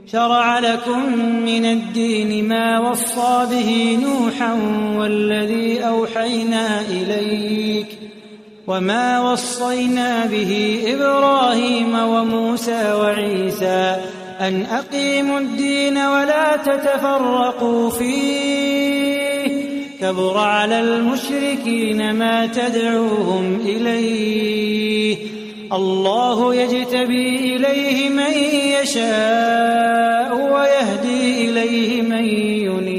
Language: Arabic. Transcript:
شرع لكم من الدين ما وصى به نوحا والذي أوحينا إليك وما وصينا به إبراهيم وموسى وعيسى أن أقيموا الدين ولا تتفرقوا فيه كبر على المشركين ما تدعوهم إليه الله يجتبي إليه من يشاء ويهدي إليه من ينيب